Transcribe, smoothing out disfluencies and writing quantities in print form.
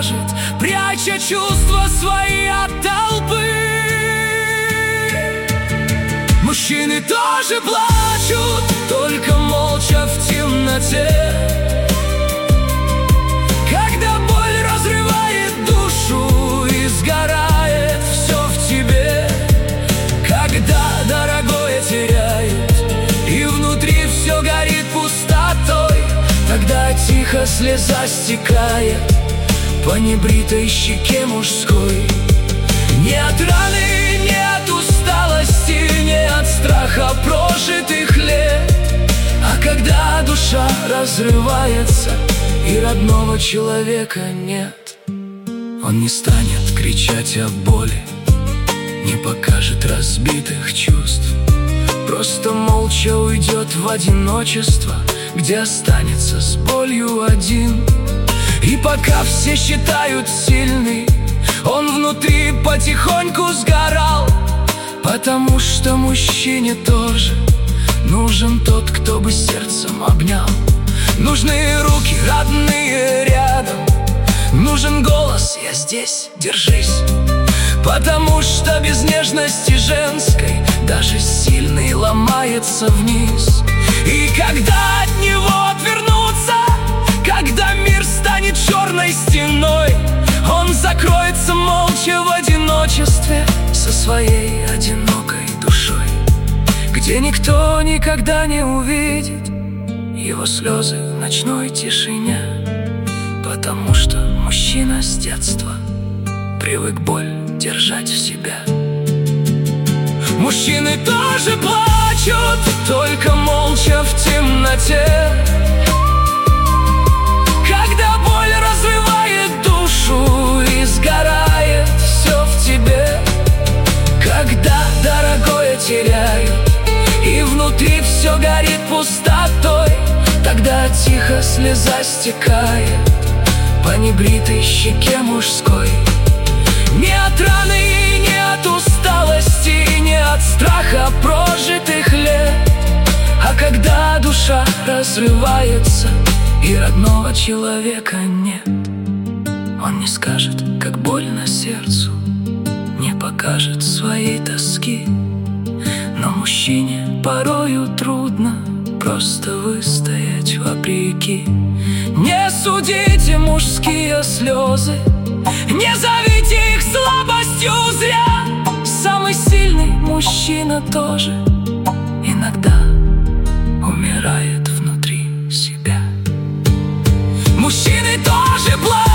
скажет, пряча чувства свои от толпы. Мужчины тоже плачут, только молча в темноте, когда боль разрывает душу и сгорает все в тебе, когда дорогое теряют и внутри все горит пустотой. Тогда тихо слеза стекает по небритой щеке мужской. Не от раны, не от усталости, не от страха прожитых лет, а когда душа разрывается и родного человека нет. Он не станет кричать о боли, не покажет разбитых чувств, просто молча уйдет в одиночество, где останется с болью один. И пока все считают сильный, он внутри потихоньку сгорал, потому что мужчине тоже нужен тот, кто бы сердцем обнял. Нужны руки родные рядом, нужен голос «я здесь, держись», потому что без нежности женской даже сильный ломается вниз. И когда от него отвернуться, когда мир станет черной стеной, он закроется молча в одиночестве со своей одинокой душой, где никто никогда не увидит его слезы в ночной тишине, потому что мужчина с детства привык боль держать в себя. Мужчины тоже плачут, только молча в темноте, когда боль разрывает душу и сгорает все в тебе, когда дорогое теряют и внутри все горит пустотой. Тогда тихо слеза стекает по небритой щеке мужской. Не от раны, не от усталости, не от страха прожитых лет, а когда душа разрывается и родного человека нет. Он не скажет, как больно сердцу, не покажет своей тоски, но мужчине порою трудно просто выстоять вопреки. Не судите мужские слезы, не зовите их слабостью зря. Самый сильный мужчина тоже иногда умирает внутри себя. Мужчины тоже плачут,